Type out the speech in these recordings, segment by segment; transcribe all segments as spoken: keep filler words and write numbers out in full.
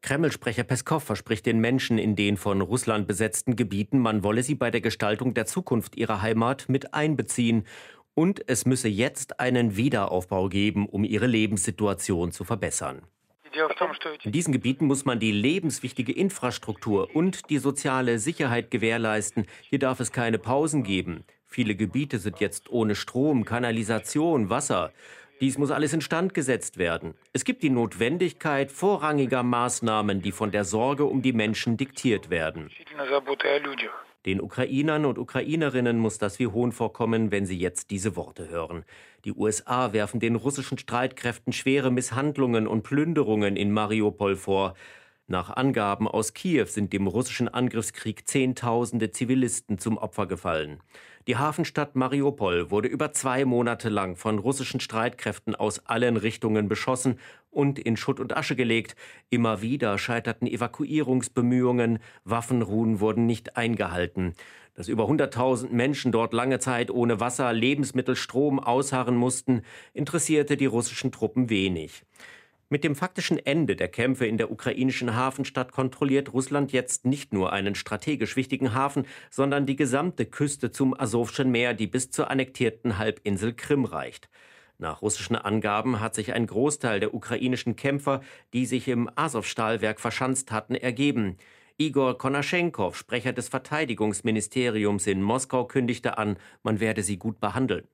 Kreml-Sprecher Peskow verspricht den Menschen in den von Russland besetzten Gebieten, man wolle sie bei der Gestaltung der Zukunft ihrer Heimat mit einbeziehen. Und es müsse jetzt einen Wiederaufbau geben, um ihre Lebenssituation zu verbessern. In diesen Gebieten muss man die lebenswichtige Infrastruktur und die soziale Sicherheit gewährleisten. Hier darf es keine Pausen geben. Viele Gebiete sind jetzt ohne Strom, Kanalisation, Wasser. Dies muss alles instand gesetzt werden. Es gibt die Notwendigkeit vorrangiger Maßnahmen, die von der Sorge um die Menschen diktiert werden. Den Ukrainern und Ukrainerinnen muss das wie Hohn vorkommen, wenn sie jetzt diese Worte hören. Die U S A werfen den russischen Streitkräften schwere Misshandlungen und Plünderungen in Mariupol vor. Nach Angaben aus Kiew sind dem russischen Angriffskrieg Zehntausende Zivilisten zum Opfer gefallen. Die Hafenstadt Mariupol wurde über zwei Monate lang von russischen Streitkräften aus allen Richtungen beschossen und in Schutt und Asche gelegt. Immer wieder scheiterten Evakuierungsbemühungen, Waffenruhen wurden nicht eingehalten. Dass über hunderttausend Menschen dort lange Zeit ohne Wasser, Lebensmittel, Strom ausharren mussten, interessierte die russischen Truppen wenig. Mit dem faktischen Ende der Kämpfe in der ukrainischen Hafenstadt kontrolliert Russland jetzt nicht nur einen strategisch wichtigen Hafen, sondern die gesamte Küste zum Asowschen Meer, die bis zur annektierten Halbinsel Krim reicht. Nach russischen Angaben hat sich ein Großteil der ukrainischen Kämpfer, die sich im Asow-Stahlwerk verschanzt hatten, ergeben. Igor Konaschenkov, Sprecher des Verteidigungsministeriums in Moskau, kündigte an, man werde sie gut behandeln.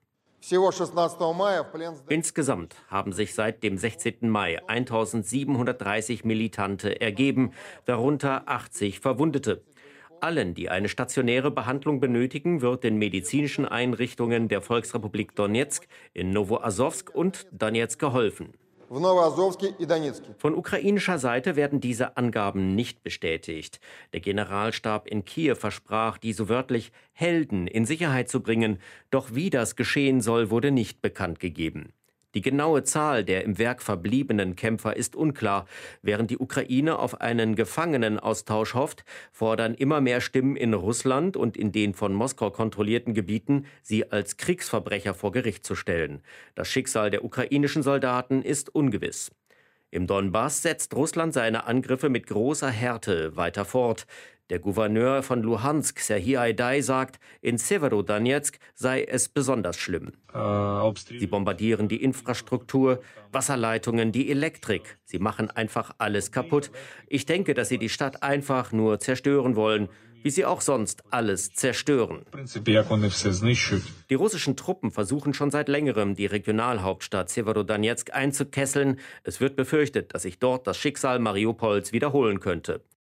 Insgesamt haben sich seit dem sechzehnten Mai eintausendsiebenhundertdreißig Militante ergeben, darunter achtzig Verwundete. Allen, die eine stationäre Behandlung benötigen, wird in medizinischen Einrichtungen der Volksrepublik Donezk in Nowoasowsk und Donezk geholfen. Von ukrainischer Seite werden diese Angaben nicht bestätigt. Der Generalstab in Kiew versprach, die so wörtlich Helden in Sicherheit zu bringen. Doch wie das geschehen soll, wurde nicht bekannt gegeben. Die genaue Zahl der im Werk verbliebenen Kämpfer ist unklar. Während die Ukraine auf einen Gefangenenaustausch hofft, fordern immer mehr Stimmen in Russland und in den von Moskau kontrollierten Gebieten, sie als Kriegsverbrecher vor Gericht zu stellen. Das Schicksal der ukrainischen Soldaten ist ungewiss. Im Donbass setzt Russland seine Angriffe mit großer Härte weiter fort. Der Gouverneur von Luhansk, Serhii Aidai, sagt, in Severodonezk sei es besonders schlimm. Sie bombardieren die Infrastruktur, Wasserleitungen, die Elektrik. Sie machen einfach alles kaputt. Ich denke, dass sie die Stadt einfach nur zerstören wollen, wie sie auch sonst alles zerstören. Die russischen Truppen versuchen schon seit längerem, die Regionalhauptstadt Severodonezk einzukesseln. Es wird befürchtet, dass sich dort das Schicksal Mariupols wiederholen könnte.